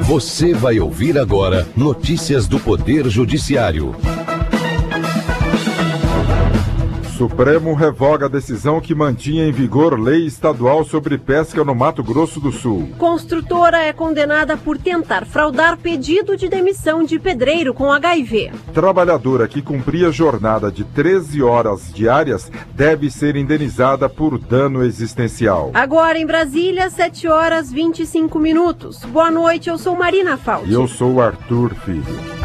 Você vai ouvir agora notícias do Poder Judiciário. Supremo revoga a decisão que mantinha em vigor lei estadual sobre pesca no Mato Grosso do Sul. Construtora é condenada por tentar fraudar pedido de demissão de pedreiro com HIV. Trabalhadora que cumpria jornada de 13 horas diárias deve ser indenizada por dano existencial. Agora em Brasília, 7h25. Boa noite, eu sou Marina Falti. E eu sou Arthur Filho.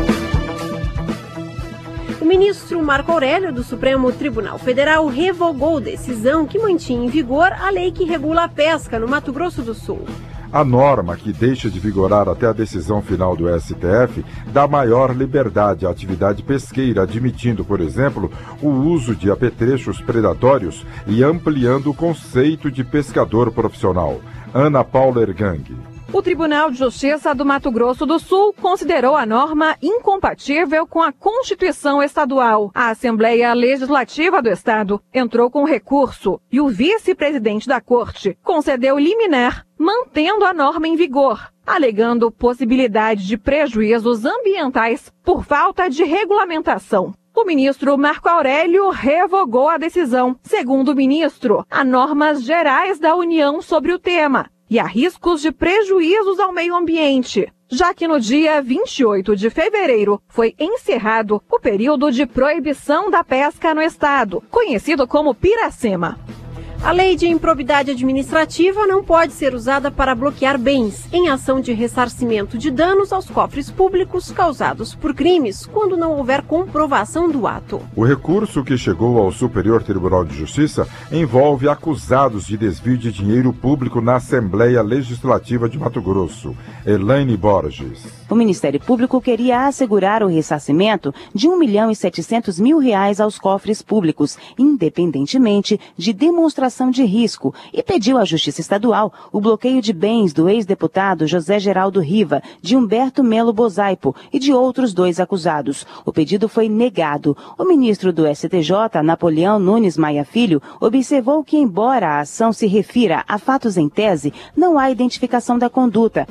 O ministro Marco Aurélio do Supremo Tribunal Federal revogou decisão que mantinha em vigor a lei que regula a pesca no Mato Grosso do Sul. A norma, que deixa de vigorar até a decisão final do STF, dá maior liberdade à atividade pesqueira, admitindo, por exemplo, o uso de apetrechos predatórios e ampliando o conceito de pescador profissional. Ana Paula Ergang. O Tribunal de Justiça do Mato Grosso do Sul considerou a norma incompatível com a Constituição Estadual. A Assembleia Legislativa do Estado entrou com recurso e o vice-presidente da Corte concedeu liminar, mantendo a norma em vigor, alegando possibilidade de prejuízos ambientais por falta de regulamentação. O ministro Marco Aurélio revogou a decisão. Segundo o ministro, há normas gerais da União sobre o tema e há riscos de prejuízos ao meio ambiente, já que no dia 28 de fevereiro foi encerrado o período de proibição da pesca no estado, conhecido como Piracema. A lei de improbidade administrativa não pode ser usada para bloquear bens em ação de ressarcimento de danos aos cofres públicos causados por crimes, quando não houver comprovação do ato. O recurso que chegou ao Superior Tribunal de Justiça envolve acusados de desvio de dinheiro público na Assembleia Legislativa de Mato Grosso. Elaine Borges. O Ministério Público queria assegurar o ressarcimento de R$1.700.000 aos cofres públicos, independentemente de demonstração de risco, e pediu à Justiça Estadual o bloqueio de bens do ex-deputado José Geraldo Riva, de Humberto Melo Bosaipo e de outros 2 acusados. O pedido foi negado. O ministro do STJ, Napoleão Nunes Maia Filho, observou que, embora a ação se refira a fatos em tese, não há identificação da conduta.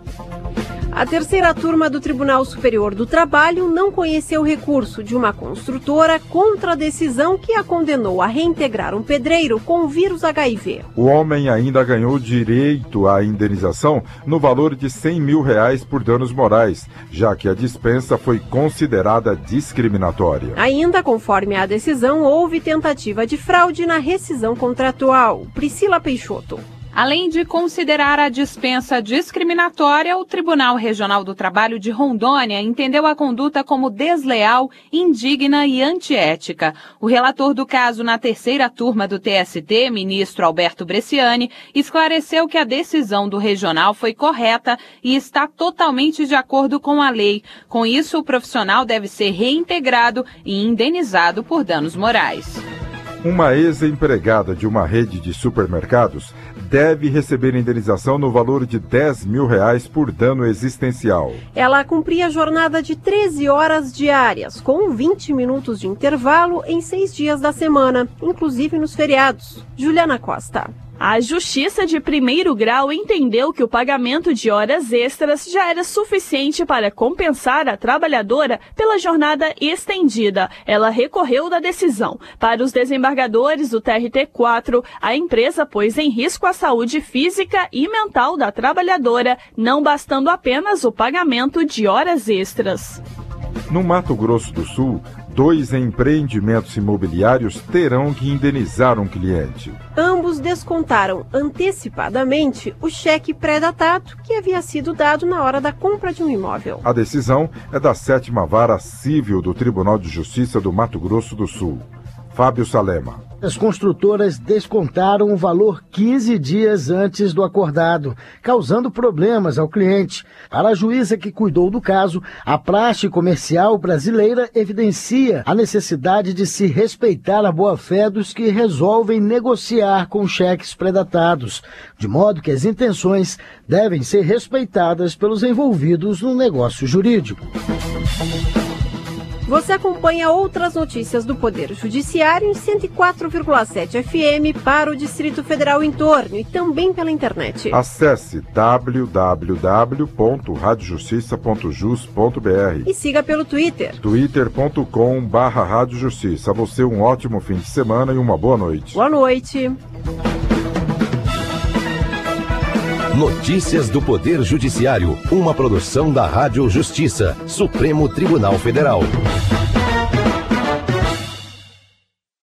A terceira turma do Tribunal Superior do Trabalho não conheceu o recurso de uma construtora contra a decisão que a condenou a reintegrar um pedreiro com o vírus HIV. O homem ainda ganhou direito à indenização no valor de R$100 mil por danos morais, já que a dispensa foi considerada discriminatória. Ainda, conforme a decisão, houve tentativa de fraude na rescisão contratual. Priscila Peixoto. Além de considerar a dispensa discriminatória, o Tribunal Regional do Trabalho de Rondônia entendeu a conduta como desleal, indigna e antiética. O relator do caso na terceira turma do TST, ministro Alberto Bresciani, esclareceu que a decisão do regional foi correta e está totalmente de acordo com a lei. Com isso, o profissional deve ser reintegrado e indenizado por danos morais. Uma ex-empregada de uma rede de supermercados deve receber indenização no valor de R$10 mil por dano existencial. Ela cumpria jornada de 13 horas diárias, com 20 minutos de intervalo em 6 dias da semana, inclusive nos feriados. Juliana Costa. A Justiça de Primeiro Grau entendeu que o pagamento de horas extras já era suficiente para compensar a trabalhadora pela jornada estendida. Ela recorreu da decisão. Para os desembargadores do TRT4, a empresa pôs em risco a saúde física e mental da trabalhadora, não bastando apenas o pagamento de horas extras. No Mato Grosso do Sul, 2 empreendimentos imobiliários terão que indenizar um cliente. Ambos descontaram antecipadamente o cheque pré-datado que havia sido dado na hora da compra de um imóvel. A decisão é da 7ª Vara Civil do Tribunal de Justiça do Mato Grosso do Sul. Fábio Salema. As construtoras descontaram o valor 15 dias antes do acordado, causando problemas ao cliente. Para a juíza que cuidou do caso, a praxe comercial brasileira evidencia a necessidade de se respeitar a boa-fé dos que resolvem negociar com cheques predatados, de modo que as intenções devem ser respeitadas pelos envolvidos no negócio jurídico. Você acompanha outras notícias do Poder Judiciário em 104,7 FM para o Distrito Federal e entorno e também pela internet. Acesse www.radiojustiça.jus.br e siga pelo Twitter. twitter.com/Rádio Justiça. A você um ótimo fim de semana e uma boa noite. Boa noite. Notícias do Poder Judiciário, uma produção da Rádio Justiça, Supremo Tribunal Federal.